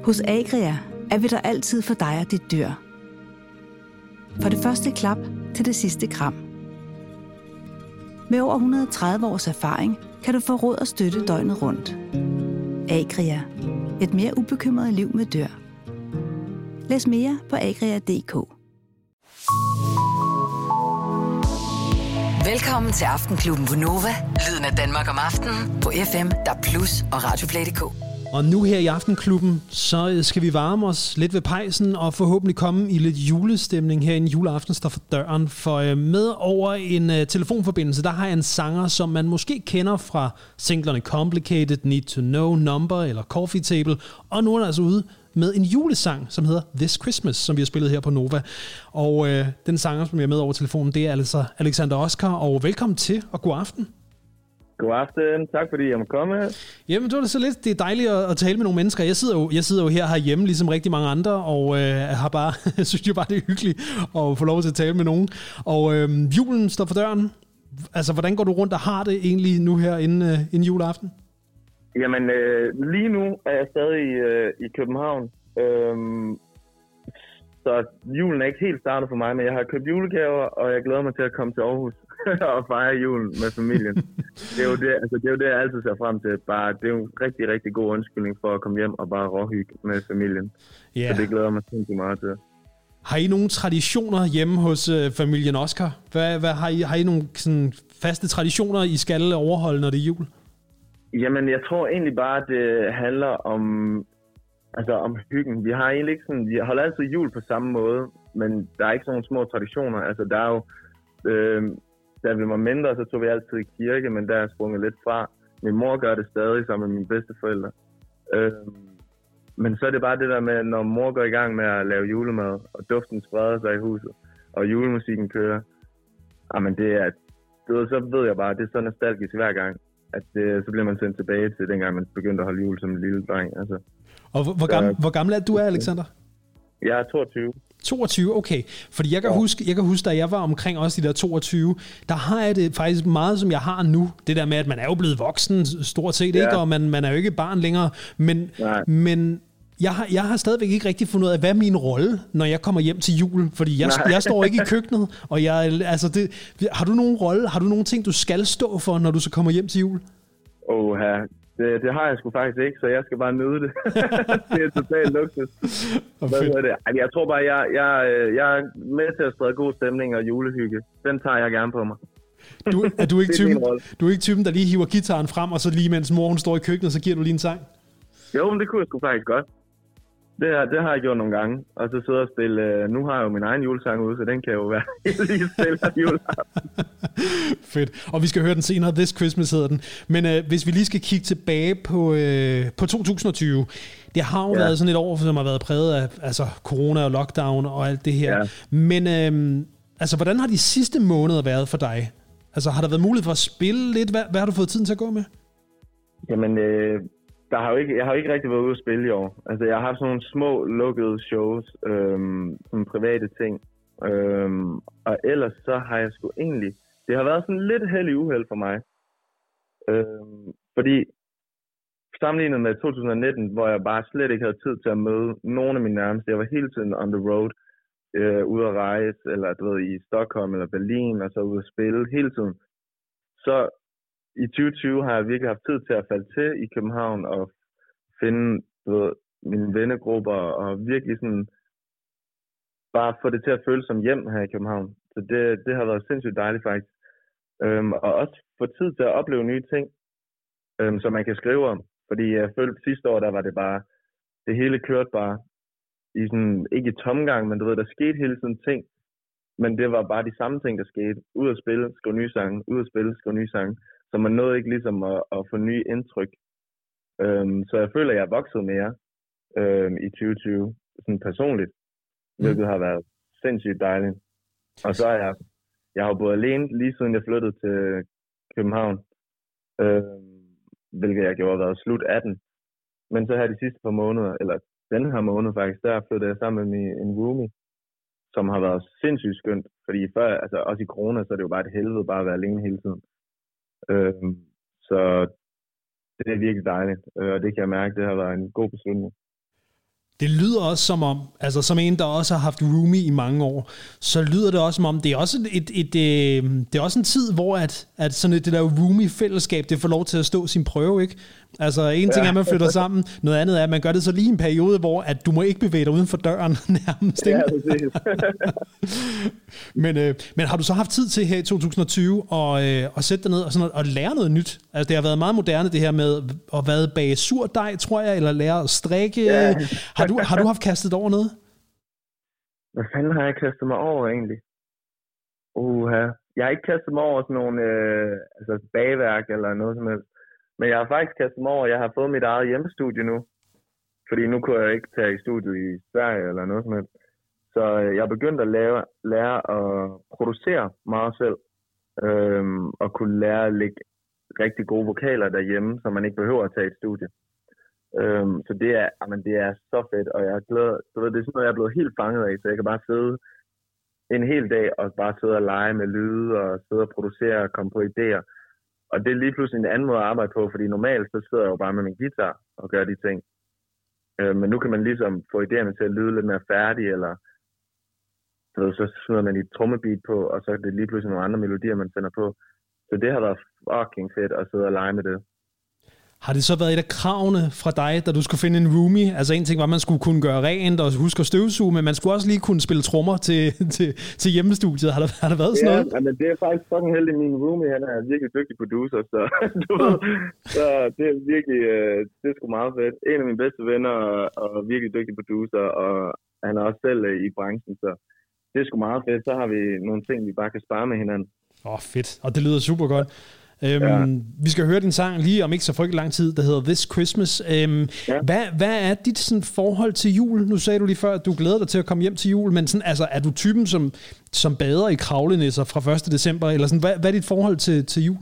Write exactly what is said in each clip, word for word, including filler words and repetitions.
Hos Agria er vi der altid for dig og dit dyr. Fra det første klap til det sidste kram. Med over et hundrede og tredive års erfaring kan du få råd og støtte døgnet rundt. Agria. Et mere ubekymret liv med dyr. Læs mere på agria punktum d k. Velkommen til Aftenklubben på Nova. Lyden af Danmark om aftenen på F M, D A B plus og Radioplay punktum d k. Og nu her i Aftenklubben, så skal vi varme os lidt ved pejsen og forhåbentlig komme i lidt julestemning her, inden juleaften står for døren. For med over en uh, telefonforbindelse, der har jeg en sanger, som man måske kender fra singlerne Complicated, Need to Know, Number eller Coffee Table. Og nu er der altså ude med en julesang, som hedder This Christmas, som vi har spillet her på Nova. Og uh, den sanger, som jeg er med over telefonen, det er altså Alexander Oscar. Og velkommen til, og god aften. God aften. Tak fordi jeg må komme. Jamen, det var så lidt. Det er dejligt at, at tale med nogle mennesker. Jeg sidder jo, jeg sidder jo her herhjemme, ligesom rigtig mange andre, og øh, har bare, synes jo bare, det er hyggeligt at få lov til at tale med nogen. Og øh, julen står for døren. Altså, hvordan går du rundt og har det egentlig nu her inden, øh, inden juleaften? Jamen, øh, lige nu er jeg stadig øh, i København. Øhm, så julen er ikke helt startet for mig, men jeg har købt julegaver, og jeg glæder mig til at komme til Aarhus og fejre julen med familien. Det er jo det, altså det er jo det, jeg altid ser frem til. Bare, det er jo en rigtig, rigtig god undskyldning for at komme hjem og bare råhygge med familien. Yeah. Så det glæder jeg mig sindssygt meget til. Har I nogle traditioner hjemme hos øh, familien Oscar? Hvad, hvad, har, I, har I nogle sådan, faste traditioner, I skal overholde, når det er jul? Jamen, jeg tror egentlig bare, at det handler om, altså, om hyggen. Vi har egentlig ikke sådan, vi holder altid jul på samme måde, men der er ikke sådan nogle små traditioner. Altså, der er jo... Øh, Da vi var mindre, så tog vi altid i kirke, men der er jeg sprunget lidt fra. Min mor gør det stadig sammen med mine bedsteforældre. Øhm, men så er det bare det der med, når mor går i gang med at lave julemad, og duften spreder sig i huset, og julemusikken kører. Jamen det er, det, så ved jeg bare, det er så nostalgisk hver gang, at det, så bliver man sendt tilbage til dengang, man begyndte at holde jul som en lille dreng. Altså. Og hvor, hvor, gammel, hvor gammel er du, er, Alexander? Jeg er toogtyve. toogtyve, okay. Fordi jeg kan, ja. huske, jeg kan huske, da jeg var omkring også de der toogtyve, der har jeg det faktisk meget, som jeg har nu. Det der med, at man er jo blevet voksen stort set, ja. ikke? Og man, man er jo ikke barn længere. Men, men jeg, har, jeg har stadigvæk ikke rigtig fundet ud af, hvad er min rolle, når jeg kommer hjem til jul? Fordi jeg, jeg står ikke i køkkenet. Og jeg, altså det, har du nogen rolle? Har du nogle ting, du skal stå for, når du så kommer hjem til jul? Åh, her. Det, det har jeg sgu faktisk ikke, så jeg skal bare nyde det. Det er totalt luksus. Det? Jeg tror bare, jeg, jeg, jeg er med til at sprede god stemning og julehygge. Den tager jeg gerne på mig. Du, er, du ikke typen, du er ikke typen, der lige hiver guitaren frem, og så lige mens mor hun står i køkkenet, så giver du lige en sang? Jo, men det kunne jeg sgu faktisk godt. Det, det har jeg gjort nogle gange. Og så sidder jeg og spille, nu har jeg jo min egen julesang ude, så den kan jo være lige spille juleaften. Fedt. Og vi skal høre den senere. This Christmas hedder den. Men øh, hvis vi lige skal kigge tilbage på, øh, på to tusind og tyve. Det har jo ja. været sådan et år, som har været præget af altså, corona og lockdown og alt det her. Ja. Men øh, altså, hvordan har de sidste måneder været for dig? Altså, har der været mulighed for at spille lidt? Hvad, hvad har du fået tiden til at gå med? Jamen... Øh Der har jo ikke, jeg har jo ikke rigtig været ude at spille i år. Altså, jeg har haft sådan nogle små, lukkede shows, øhm, som private ting. Øhm, og ellers så har jeg sgu egentlig... Det har været sådan lidt heldig uheld for mig. Øhm, fordi sammenlignet med to tusind og nitten, hvor jeg bare slet ikke havde tid til at møde nogen af mine nærmeste. Jeg var hele tiden on the road, øh, ude at rejse, eller du ved, i Stockholm eller Berlin, og så ude at spille hele tiden. Så... I tyve tyve har jeg virkelig haft tid til at falde til i København og finde du ved, mine vennegrupper og virkelig sådan bare få det til at føles som hjem her i København. Så det, det har været sindssygt dejligt faktisk. Øhm, og også få tid til at opleve nye ting, øhm, som man kan skrive om. Fordi jeg følte sidste år, der var det bare, det hele kørte bare i sådan, ikke i tomgang, men du ved, der skete hele tiden ting. Men det var bare de samme ting, der skete. Ud at spille, skrive nye sange, ud at spille, skrive nye sange. Så man nåede ikke ligesom at, at få nye indtryk. Øhm, så jeg føler, at jeg er vokset mere øhm, i tyve tyve, sådan personligt, hvilket har været sindssygt dejligt. Og så er jeg, jeg har boet alene lige siden jeg flyttede til København, øhm, hvilket jeg gjorde har været slut atten. Men så her de sidste par måneder, eller den her måned faktisk, der flyttede jeg sammen med min, en roomie, som har været sindssygt skønt. Fordi før, altså også i corona, så er det jo bare et helvede bare at være alene hele tiden. Øhm, så det er virkelig dejligt, og det kan jeg mærke, det har været en god beslutning. Det lyder også som om, altså som en, der også har haft roomie i mange år, så lyder det også som om, det er også, et, et, et, det er også en tid, hvor at, at sådan et, det der roomie-fællesskab, det får lov til at stå sin prøve, ikke? Altså en ting er, at man flytter sammen, noget andet er, at man gør det så lige en periode, hvor at du må ikke bevæge dig uden for døren nærmest. Ja, præcis. men, øh, men har du så haft tid til her i to tusind og tyve og, øh, at sætte dig ned og, sådan noget, og lære noget nyt? Altså det har været meget moderne det her med at være bage surdej, tror jeg, eller lære at strikke. Ja. Har, du, har du haft kastet over noget? Hvad fanden har jeg kastet mig over egentlig? Uha. Jeg har ikke kastet mig over sådan nogle øh, altså bagværk eller noget som helst. Men jeg har faktisk kastet mig over, jeg har fået mit eget hjemmestudie nu. Fordi nu kunne jeg ikke tage i studiet i Sverige eller noget som helst. Så øh, jeg er begyndt at lave, lære at producere meget selv. Øhm, og kunne lære at lægge rigtig gode vokaler derhjemme, så man ikke behøver at tage et studie. Øhm, så det er, jamen, det er så fedt, og jeg er glad. Du ved, det er sådan noget, jeg er blevet helt fanget af, så jeg kan bare sidde en hel dag og bare sidde og lege med lyde og sidde og producere og komme på idéer. Og det er lige pludselig en anden måde at arbejde på, fordi normalt så sidder jeg jo bare med min guitar og gør de ting. Øh, men nu kan man ligesom få idéerne til at lyde lidt mere færdige, eller så, så smider man et trommebeat på, og så er det lige pludselig nogle andre melodier, man sender på. Så det har været fucking fedt at sidde og lege med det. Har det så været et af kravene fra dig, da du skulle finde en roomie? Altså en ting var, at man skulle kunne gøre rent og huske at støvsuge, men man skulle også lige kunne spille trommer til, til, til hjemmestudiet. Har der, har der været sådan noget? Ja, men det er faktisk fucking heldig. Min roomie, han er virkelig dygtig producer, så, du ved, så det er virkelig, det er sgu meget fedt. En af mine bedste venner og virkelig dygtig producer, og han er også selv i branchen, så det er sgu meget fedt. Så har vi nogle ting, vi bare kan spare med hinanden. Åh, oh, fedt. Og det lyder super godt. Øhm, ja. Vi skal høre din sang lige om ikke så frygtelig lang tid, der hedder This Christmas. Øhm, ja. hvad, hvad er dit sådan, forhold til jul? Nu sagde du lige før, at du glæder dig til at komme hjem til jul, men sådan, altså, er du typen, som, som bader i kravlenisser fra første december? Eller sådan, hvad, hvad er dit forhold til, til jul?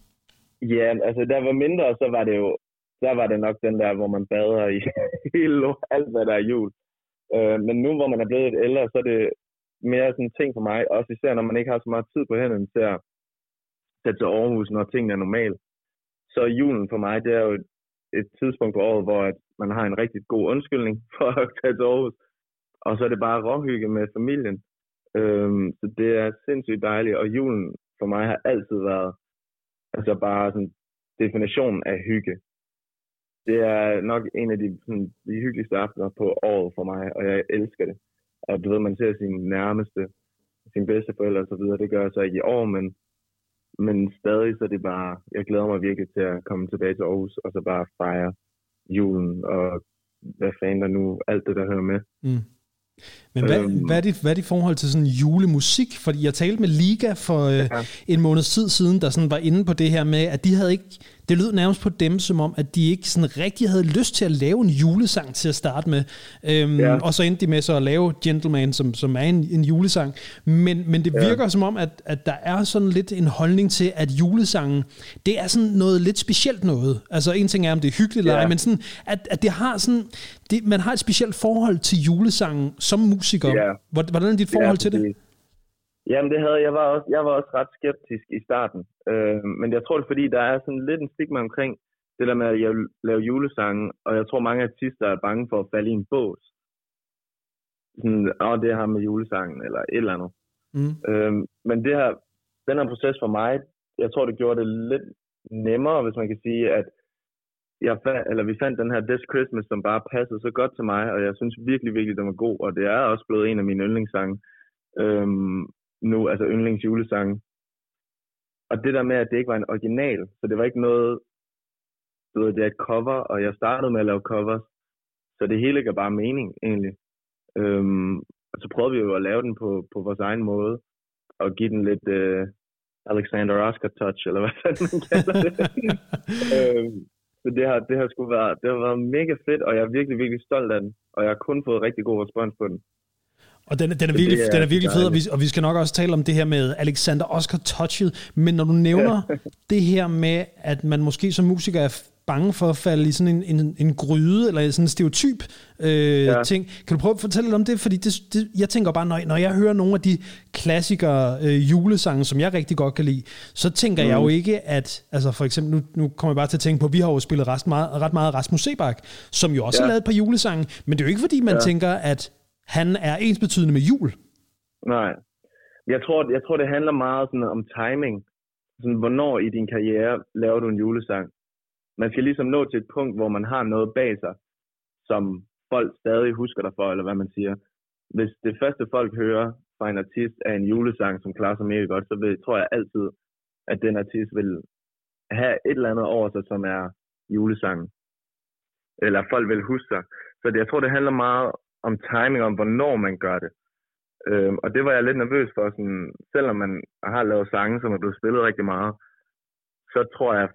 Ja, altså da jeg var mindre, så var det jo så var det nok den der, hvor man bader i hele alt, hvad der er jul. Øh, men nu, hvor man er blevet lidt ældre, så er det mere sådan en ting for mig, også især når man ikke har så meget tid på hænderne til at tage til Aarhus, når tingene er normalt. Så julen for mig, det er jo et, et tidspunkt på året, hvor at man har en rigtig god undskyldning for at tage til Aarhus. Og så er det bare råhygge med familien. Øhm, så det er sindssygt dejligt. Og julen for mig har altid været altså bare sådan definitionen af hygge. Det er nok en af de, sådan, de hyggeligste aftener på året for mig, og jeg elsker det. Og du ved, man ser sine nærmeste, sine bedsteforældre og så videre. Det gør jeg så ikke i år, men Men stadig så er det bare, jeg glæder mig virkelig til at komme tilbage til Aarhus, og så bare fejre julen, og hvad fanden der nu, alt det der hører med. Mm. Men hvad, øhm, hvad, er dit, hvad er dit forhold til sådan julemusik? Fordi jeg talte med Liga for øh, ja. en måneds tid siden, der sådan var inde på det her med, at de havde ikke, det lød nærmest på dem, som om, at de ikke sådan rigtig havde lyst til at lave en julesang til at starte med. Øhm, ja. Og så endte de med så at lave Gentleman, som, som er en, en julesang. Men, men det virker ja. som om, at, at der er sådan lidt en holdning til, at julesangen, det er sådan noget lidt specielt noget. Altså en ting er, om det er hyggeligt eller ej, men sådan, at, at det har sådan, det, man har et specielt forhold til julesangen som musiker. Ja. Hvordan er dit forhold ja, til det? Jamen det havde jeg var også jeg var også ret skeptisk i starten. Øh, men jeg tror det er, fordi der er sådan lidt en stigma omkring det der med at lave julesange, og jeg tror mange artister er bange for at falde i en bås. Sådan, åh, det har med julesangen eller et eller andet. Mm. Øh, men det her den her proces for mig, jeg tror det gjorde det lidt nemmere, hvis man kan sige, at jeg fandt, eller vi fandt den her This Christmas, som bare passede så godt til mig, og jeg synes virkelig, virkelig, den var god, og det er også blevet en af mine yndlingssange øhm, nu, altså yndlingsjulesange. Og det der med, at det ikke var en original, så det var ikke noget, du ved, det er et cover, og jeg startede med at lave covers, så det hele gav bare mening, egentlig. Øhm, og så prøvede vi jo at lave den på, på vores egen måde, og give den lidt øh, Alexander Oscar touch, eller hvad man kalder det. øhm, Så det har, det har sgu været, det har været mega fedt, og jeg er virkelig, virkelig stolt af den. Og jeg har kun fået rigtig god respons på den. Og den, den, er, virkelig, er, den er virkelig fed, og vi, og vi skal nok også tale om det her med Alexander Oscar touchet. Men når du nævner det her med, at man måske som musiker er bange for at falde i sådan en, en, en gryde, eller sådan en stereotyp øh, ja. ting. Kan du prøve at fortælle lidt om det? Fordi det, det, jeg tænker bare, når, når jeg hører nogle af de klassikere øh, julesange, som jeg rigtig godt kan lide, så tænker mm. jeg jo ikke, at, altså for eksempel, nu, nu kommer jeg bare til at tænke på, vi har jo spillet ret meget, ret meget Rasmus Seebach, som jo også ja. har lavet et par julesange, men det er jo ikke fordi, man ja. tænker, at han er ensbetydende med jul. Nej. Jeg tror, jeg tror det handler meget sådan om timing. Sådan, hvornår i din karriere laver du en julesang? Man skal ligesom nå til et punkt, hvor man har noget bag sig, som folk stadig husker dig for, eller hvad man siger. Hvis det første folk hører fra en artist er en julesang, som klarer sig mega godt, så vil, tror jeg altid, at den artist vil have et eller andet over sig, som er julesangen. Eller folk vil huske sig. Så det, jeg tror, det handler meget om timing, om hvornår man gør det. Øhm, og det var jeg lidt nervøs for. Sådan, selvom man har lavet sange, som er blevet spillet rigtig meget, så tror jeg,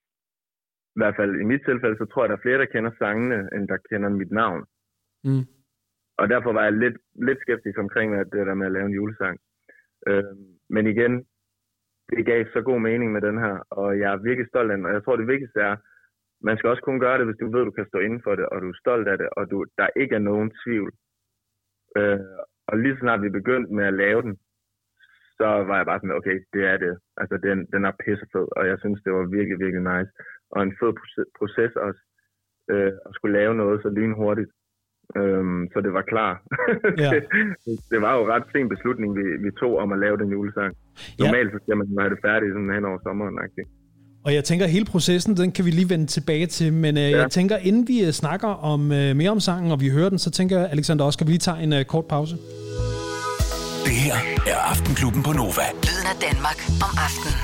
i hvert fald i mit tilfælde, så tror jeg, der er flere, der kender sangene, end der kender mit navn. Mm. Og derfor var jeg lidt, lidt skeptisk omkring det der med at lave en julesang. Øhm, men igen, det gav så god mening med den her, og jeg er virkelig stolt af den. Og jeg tror, det vigtigste er, man skal også kun gøre det, hvis du ved, du kan stå inden for det, og du er stolt af det, og du, der ikke er nogen tvivl. Øh, og lige snart vi begyndte med at lave den, så var jeg bare sådan, okay, det er det. Altså, den, den er pissefed, og jeg synes, det var virkelig, virkelig nice. Og en fed proces også, øh, at skulle lave noget så lynhurtigt, øhm, så det var klar. Ja. det, det var jo ret sen beslutning, vi, vi tog om at lave den julesang. Normalt så skal man have det færdigt sådan hen over sommeren. -agtigt. Og jeg tænker, at hele processen, den kan vi lige vende tilbage til, men øh, ja. jeg tænker, inden vi snakker om øh, mere om sangen, og vi hører den, så tænker jeg, Alexander, også skal vi lige tage en øh, kort pause. Det her er Aftenklubben på Nova. Lyden af Danmark om aftenen.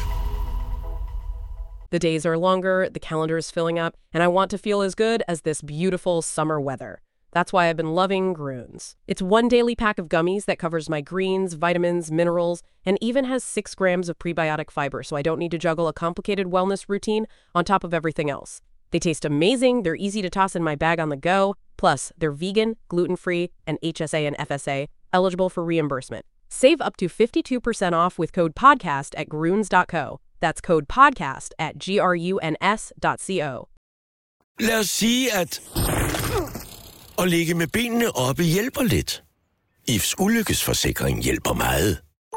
The days are longer, the calendar is filling up, and I want to feel as good as this beautiful summer weather. That's why I've been loving Grüns. It's one daily pack of gummies that covers my greens, vitamins, minerals, and even has six grams of prebiotic fiber, so I don't need to juggle a complicated wellness routine on top of everything else. They taste amazing, they're easy to toss in my bag on the go, plus they're vegan, gluten-free, and H S A and F S A, eligible for reimbursement. Save up to fifty-two percent off with code PODCAST at grüns dot co. That's code podcast at gruns dot co. Lad os sige, at at ligge med benene oppe hjælper lidt. I F's ulykkesforsikring hjælper meget.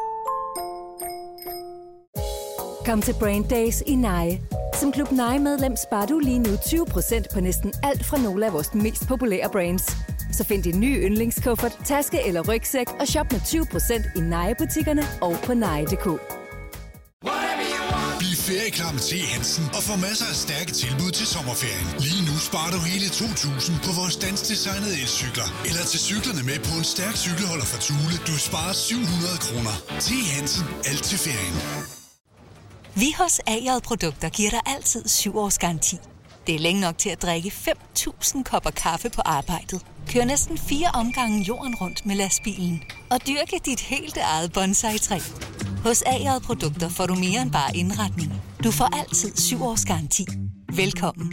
Kom til Brand Days i Nye. Som Klub Nye-medlem sparer du lige nu tyve procent på næsten alt fra nogle af vores mest populære brands. Så find din nye yndlingskuffert, taske eller rygsæk og shop med tyve procent i Nye-butikkerne og på nye punktum d k. Bliv ferieklar med T. Hansen og få masser af stærke tilbud til sommerferien. Lige nu sparer du hele to tusind på vores danskdesignede elcykler. Eller til cyklerne med på en stærk cykelholder fra Thule. Du sparer syv hundrede kroner. T. Hansen. Alt til ferien. Vi hos A J Produkter giver dig altid syv års garanti. Det er længe nok til at drikke fem tusind kopper kaffe på arbejdet. Kør næsten fire omgange jorden rundt med lastbilen. Og dyrke dit helt eget bonsai-træ. Hos A J Produkter får du mere end bare indretning. Du får altid syv års garanti. Velkommen.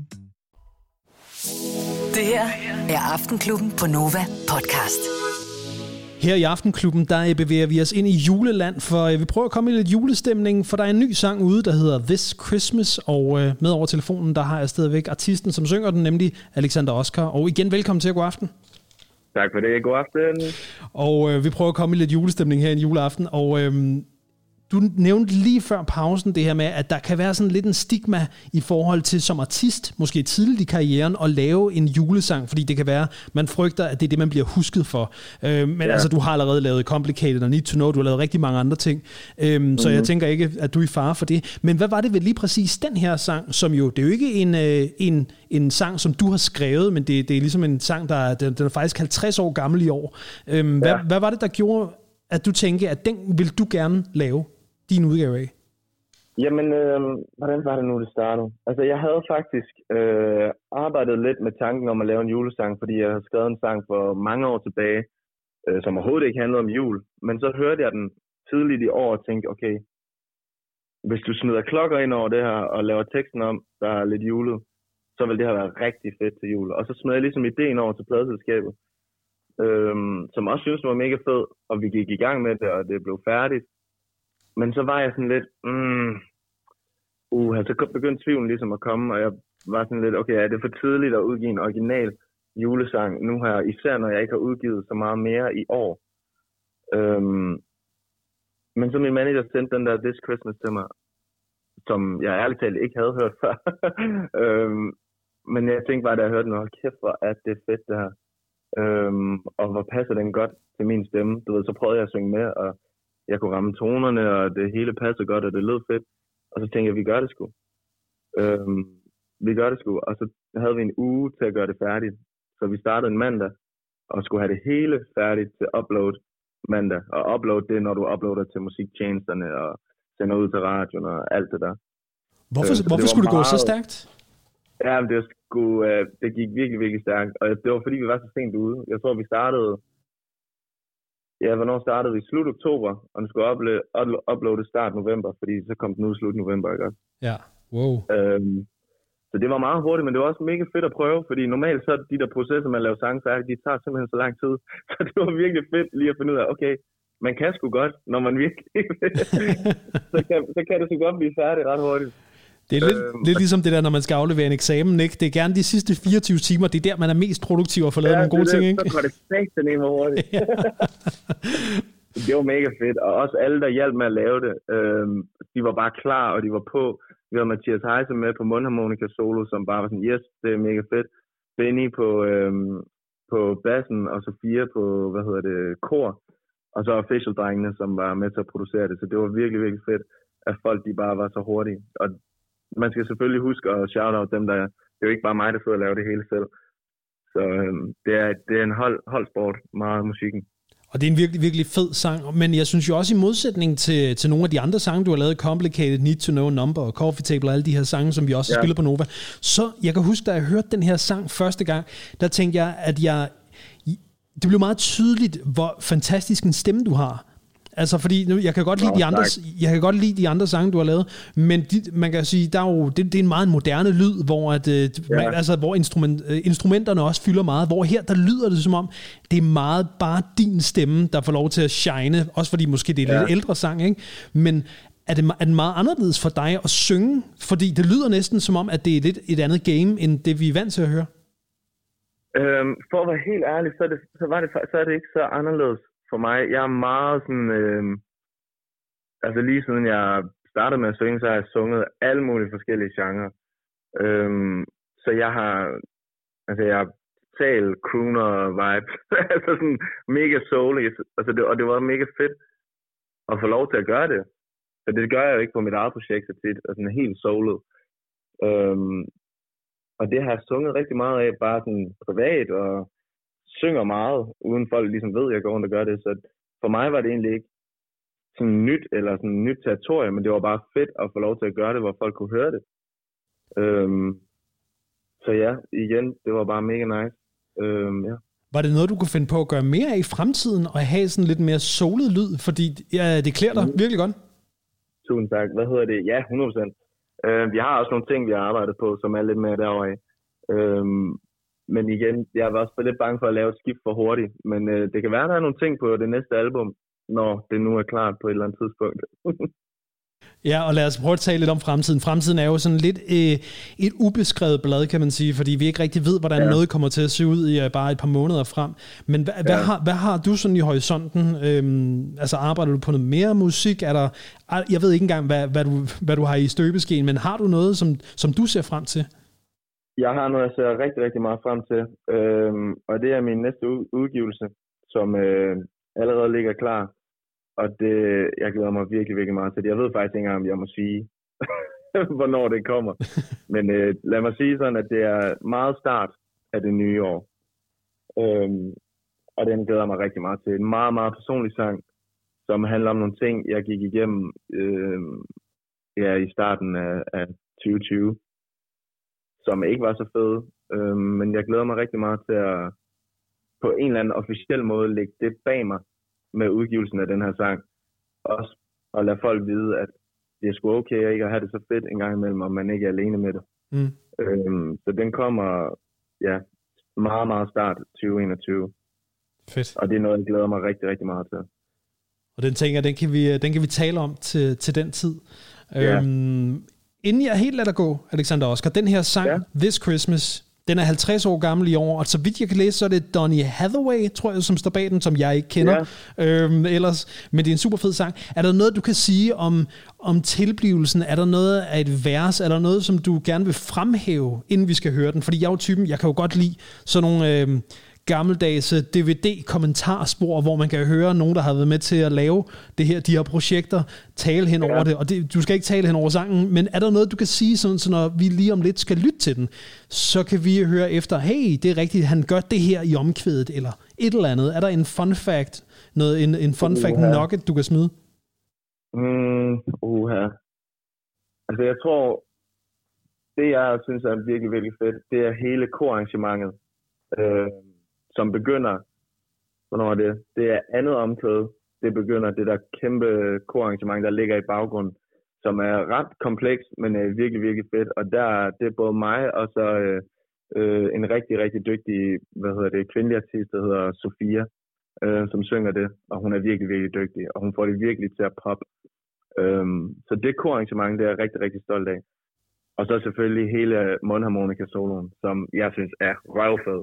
Det her er Aftenklubben på Nova podcast. Her i Aftenklubben, der bevæger vi os ind i juleland, for vi prøver at komme i lidt julestemning, for der er en ny sang ude, der hedder This Christmas, og med over telefonen, der har jeg stadigvæk artisten, som synger den, nemlig Alexander Oscar. Og igen, velkommen til, god aften. Tak for det, god aften. Og øh, vi prøver at komme i lidt julestemning her i juleaften, og øh, du nævnte lige før pausen det her med, at der kan være sådan lidt en stigma i forhold til som artist, måske tidligt i karrieren, at lave en julesang, fordi det kan være, man frygter, at det er det, man bliver husket for. Øh, men ja. altså, du har allerede lavet Complicated og Need to Know, du har lavet rigtig mange andre ting, øh, mm-hmm. så jeg tænker ikke, at du er i fare for det. Men hvad var det ved lige præcis den her sang, som jo, det er jo ikke en, øh, en, en sang, som du har skrevet, men det, det er ligesom en sang, der er, den, den er faktisk halvtreds år gammel i år. Øh, hvad, ja. hvad var det, der gjorde, at du tænkte, at den vil du gerne lave? Din udgave af? Jamen, øh, hvordan var det nu, det startede? Altså, jeg havde faktisk øh, arbejdet lidt med tanken om at lave en julesang, fordi jeg havde skrevet en sang for mange år tilbage, øh, som overhovedet ikke handlede om jul. Men så hørte jeg den tidligt i år og tænkte, okay, hvis du smider klokker ind over det her og laver teksten om, der er lidt julet, så vil det her være rigtig fedt til jul. Og så smed jeg ligesom ideen over til pladeselskabet, øh, som også synes det var mega fed, og vi gik i gang med det, og det blev færdigt. Men så var jeg sådan lidt, mm, uh, så begyndte tvivlen ligesom at komme, og jeg var sådan lidt, okay, er det for tidligt at udgive en original julesang nu her, især når jeg ikke har udgivet så meget mere i år. Øhm, men så min manager sendte den der This Christmas til mig, som jeg ærligt talt ikke havde hørt før. øhm, men jeg tænkte bare, da jeg hørte den, hold kæft, hvor er det fedt det her. Øhm, og hvor passer den godt til min stemme. Du ved, så prøvede jeg at synge med, og jeg kunne ramme tonerne, og det hele passede godt, og det lød fedt. Og så tænkte jeg, vi gør det sgu. Øhm, vi gør det sgu. Og så havde vi en uge til at gøre det færdigt. Så vi startede en mandag, og skulle have det hele færdigt til upload mandag. Og upload, det er, når du uploader til musiktjenesterne, og sender ud til radioen, og alt det der. Hvorfor, øh, hvorfor det skulle det gå meget, så stærkt? Ja, det, skulle, øh, det gik virkelig, virkelig stærkt. Og det var fordi, vi var så sent ude. Jeg tror, vi startede... Ja, hvornår startede vi? Slut oktober, og den skulle uploade, uploade start november, fordi så kom den ud slut november, ikke også? Ja, wow. Øhm, så det var meget hurtigt, men det var også mega fedt at prøve, fordi normalt så de der processer, man laver sange færdigt, de tager simpelthen så lang tid. Så det var virkelig fedt lige at finde ud af, okay, man kan sgu godt, når man virkelig så, kan, så kan det så godt blive færdigt ret hurtigt. Det er lidt, øhm, lidt ligesom det der, når man skal aflevere en eksamen, ikke? Det er gerne de sidste fireogtyve timer, det er der, man er mest produktiv og får lavet ja, nogle gode det, ting, ikke? Så var det fægt, den ene hurtigt. Det var mega fedt, og også alle, der hjalp med at lave det, øhm, de var bare klar, og de var på. Vi havde Mathias Heise med på mundharmonika solo, som bare var sådan, yes, det er mega fedt. Benny på, øhm, på bassen, og Sofia på, hvad hedder det, kor. Og så Official-drengene, som var med til at producere det. Så det var virkelig, virkelig fedt, at folk de bare var så hurtige. Og man skal selvfølgelig huske at shout out dem, der... Det er jo ikke bare mig, der sidder og laver det hele selv. Så øhm, det, er, det er en hold, holdsport, meget musikken. Og det er en virkelig, virkelig fed sang, men jeg synes jo også i modsætning til, til nogle af de andre sange, du har lavet, Complicated, Need to Know Number og Coffee Table og alle de her sange, som vi også ja. spiller på Nova, så jeg kan huske, da jeg hørte den her sang første gang, der tænkte jeg, at jeg... Det blev meget tydeligt, hvor fantastisk en stemme du har. Altså, fordi nu, jeg kan godt lide de andre, jeg kan godt lide de andre sange, du har lavet, men de, man kan sige, der er jo, det, det er en meget moderne lyd, hvor, at, ja. man, altså, hvor instrument, instrumenterne også fylder meget, hvor her, der lyder det som om, det er meget bare din stemme, der får lov til at shine, også fordi måske det er en ja. lidt ældre sang, ikke? Men er det, er det meget anderledes for dig at synge? Fordi det lyder næsten som om, at det er lidt et andet game, end det vi er vant til at høre. Øhm, for at være helt ærlig, så er det, så var det, så er det ikke så anderledes for mig. Jeg er meget sådan, øh, altså lige siden jeg startede med at synge, så har jeg sunget alle mulige forskellige genrer. Øhm, så jeg har, altså jeg har talt crooner vibe, altså sådan mega soulig, altså det, og det var mega fedt at få lov til at gøre det. Så det gør jeg jo ikke på mit eget projekt så tit, altså sådan helt soulet. Øhm, og det har jeg sunget rigtig meget af, bare sådan privat og synger meget, uden folk ligesom ved, at jeg går rundt og gør det. Så for mig var det egentlig ikke sådan nyt, eller sådan nyt territorium, men det var bare fedt at få lov til at gøre det, hvor folk kunne høre det. Øhm, så ja, igen, det var bare mega nice. Øhm, ja. Var det noget, du kunne finde på at gøre mere af i fremtiden, og have sådan lidt mere solet lyd? Fordi ja, det klæder dig mm. virkelig godt. Tusind tak. Hvad hedder det? Ja, hundrede procent. Øh, vi har også nogle ting, vi har arbejdet på, som er lidt mere derovre af. Øhm, Men igen, jeg var også lidt bange for at lave et skift for hurtigt. Men øh, det kan være, der er nogle ting på det næste album, når det nu er klart på et eller andet tidspunkt. Ja, og lad os prøve at tale lidt om fremtiden. Fremtiden er jo sådan lidt øh, et ubeskrevet blad, kan man sige, fordi vi ikke rigtig ved, hvordan ja. noget kommer til at se ud i uh, bare et par måneder frem. Men hvad, ja. hvad, har, hvad har du sådan i horisonten? Øhm, altså arbejder du på noget mere musik? Er der, jeg ved ikke engang, hvad, hvad, du, hvad du har i støbeskeen, men har du noget, som, som du ser frem til? Jeg har noget, jeg ser rigtig, rigtig meget frem til, øhm, og det er min næste udgivelse, som øh, allerede ligger klar, og det, jeg glæder mig virkelig, virkelig meget til det. Jeg ved faktisk ikke engang, om jeg må sige, hvornår det kommer, men øh, lad mig sige sådan, at det er meget start af det nye år, øhm, og den glæder mig rigtig meget til. En meget, meget personlig sang, som handler om nogle ting, jeg gik igennem øh, ja, i starten af, af tyve tyve. Som ikke var så fede, øhm, men jeg glæder mig rigtig meget til at på en eller anden officiel måde lægge det bag mig med udgivelsen af den her sang. Også at lade folk vide, at det er sgu okay ikke at have det så fedt en gang imellem, og man ikke er alene med det. Mm. Øhm, så den kommer ja, meget, meget start tyve enogtyve. Fedt. Og det er noget, jeg glæder mig rigtig, rigtig meget til. Og den tænker, den kan vi, den kan vi tale om til, til den tid. Ja. Øhm, Inden jeg helt lader dig gå, Alexander Oscar, den her sang, ja. This Christmas, den er halvtreds år gammel i år, og så vidt jeg kan læse, så er det Donny Hathaway, tror jeg, som står bag den, som jeg ikke kender ja. øhm, ellers. Men det er en super fed sang. Er der noget, du kan sige om, om tilblivelsen? Er der noget af et vers? Er der noget, som du gerne vil fremhæve, inden vi skal høre den? Fordi jeg er jo typen, jeg kan jo godt lide sådan nogle øhm, gammeldags D V D-kommentarspor, hvor man kan høre nogen, der har været med til at lave det her, de her projekter, tale hen over ja. det. Og det, du skal ikke tale hen over sangen, men er der noget, du kan sige, sådan, så når vi lige om lidt skal lytte til den, så kan vi høre efter, hey, det er rigtigt, han gør det her i omkvædet, eller et eller andet. Er der en fun fact, noget, en, en fun fact uh-huh. nugget, du kan smide? Mm, uha. Altså, jeg tror, det jeg synes er virkelig, virkelig fedt, det er hele korarrangementet. Øh, som begynder, hvornår er det? Det er andet omkvæd. Det begynder det der kæmpe korarrangement, der ligger i baggrunden, som er ret kompleks, men er virkelig, virkelig fedt. Og der det er både mig og så øh, øh, en rigtig, rigtig dygtig, hvad hedder det, kvindelig artist, der hedder Sofia, øh, som synger det. Og hun er virkelig, virkelig dygtig, og hun får det virkelig til at poppe. Øh, så det korarrangement, det er jeg rigtig, rigtig stolt af. Og så selvfølgelig hele mundharmonika-soloen, som jeg synes er røvfed.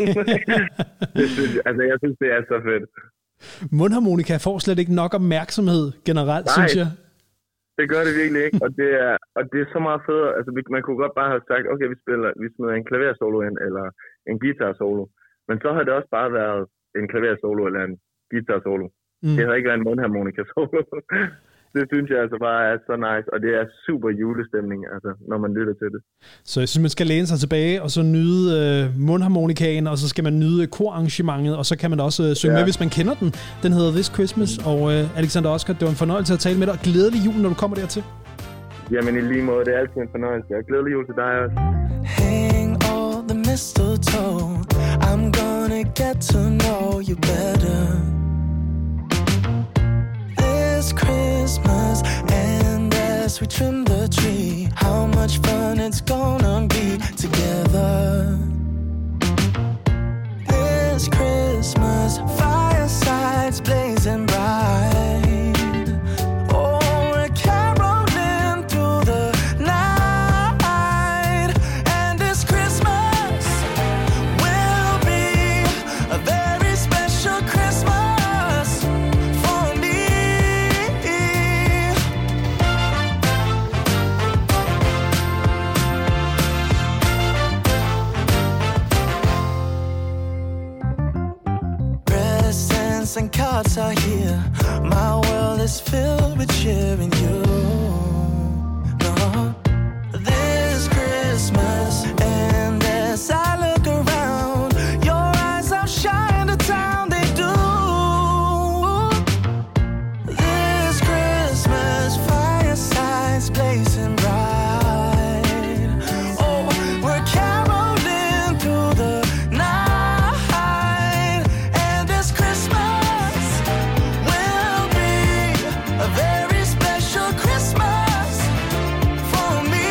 det synes jeg, altså, jeg synes, det er så fedt. Mundharmonika får slet ikke nok opmærksomhed generelt, Nej, synes jeg. det gør det virkelig ikke. Og det er, og det er så meget federe. Altså, man kunne godt bare have sagt, okay, vi spiller, vi smider en klaversolo ind, eller en guitar-solo. Men så har det også bare været en klaversolo eller en guitar-solo. Mm. Det har ikke været en mundharmonika-solo. Det synes jeg altså bare er så nice, og det er super julestemning, altså, når man lytter til det. Så jeg synes, man skal læne sig tilbage, og så nyde øh, mundharmonikaen, og så skal man nyde korarrangementet, og så kan man også øh, synge ja. med, hvis man kender den. Den hedder This Christmas, og øh, Alexander Oscar, det var en fornøjelse at tale med dig, og glædelig jul, når du kommer dertil. Jamen i lige måde, det er altid en fornøjelse, og glædelig jul til dig også. Hang all the mistletoe, I'm gonna get to know you better. Christmas, and as we trim the tree, how much fun it's gonna be together. This Christmas, firesides blazing bright. Oh, we're caroling through the night, and this Christmas will be a very special Christmas for me. And cards are here. My world is filled with cheering you. No, this Christmas, and as I look around, your eyes outshine the town they do. This Christmas, firesides blazing bright. Oh, we're caroling through the night, and this Christmas a very special Christmas for me.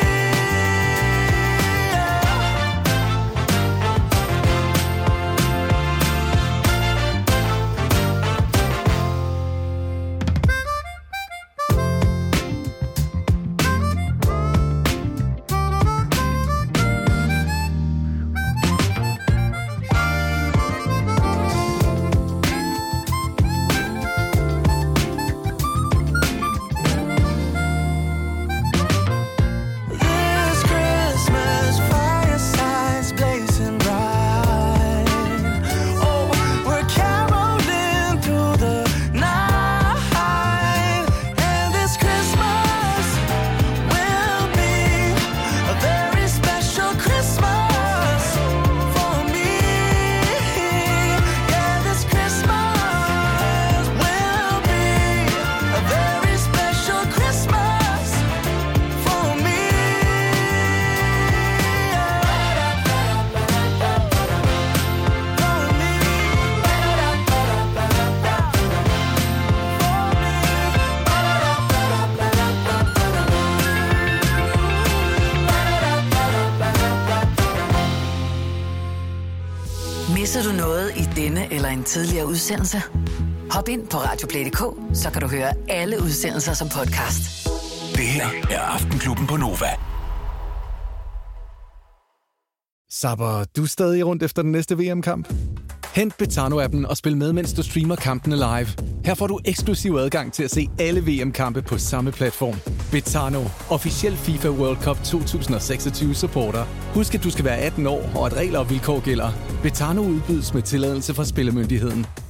Misser du noget i denne eller en tidligere udsendelse? Hop ind på radioplay punktum d k, så kan du høre alle udsendelser som podcast. Det her er Aftenklubben på Nova. Sabber, du er stadig rundt efter den næste V M-kamp? Hent Betano-appen og spil med, mens du streamer kampene live. Her får du eksklusiv adgang til at se alle V M-kampe på samme platform. Betano, officiel FIFA World Cup to tusind og seksogtyve supporter. Husk, at du skal være atten år, og at regler og vilkår gælder. Betano udbydes med tilladelse fra Spillemyndigheden.